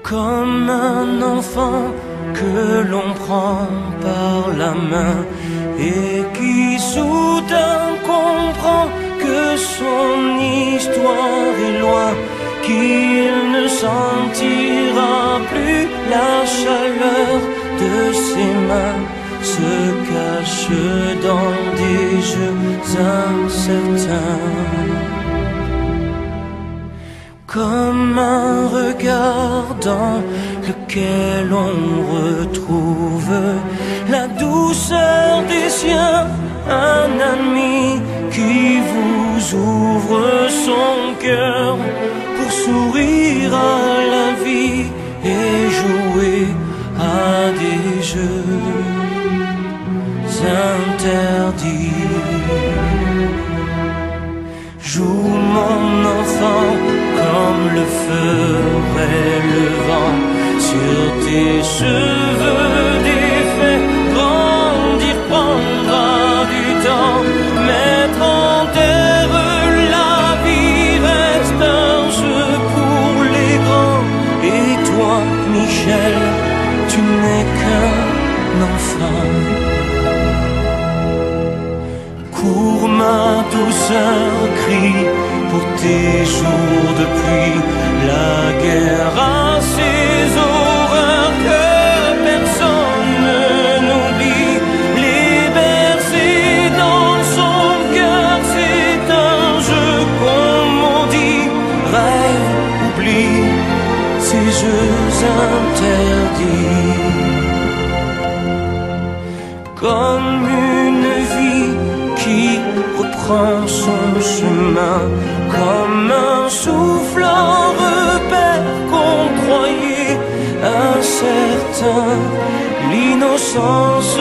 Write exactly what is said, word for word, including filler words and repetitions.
Comme un enfant que l'on prend par la main et qui soudain comprend que son histoire est loin, qu'il ne sentira plus la chaleur de ses mains, se cache dans des jeux incertains. Comme un regard dans lequel on retrouve la douceur des siens, un ami qui vous ouvre son cœur pour sourire à la vie et jouer à des jeux interdits. Joue mon enfant comme le ferait le vent sur tes cheveux défaits. Grandir prendra du temps, mettre en terre la vie reste un jeu pour les grands. Et toi, Michel, tu n'es qu'un enfant. Cours ma douceur, crie pour tes jours de pluie. La guerre a ses horreurs que personne ne n'oublie. Les bercer dans son cœur, c'est un jeu qu'on maudit. Rêve, oublie ces jeux interdits. Comme une vie qui reprend son chemin, comme un souffle en repère qu'on croyait incertain. L'innocence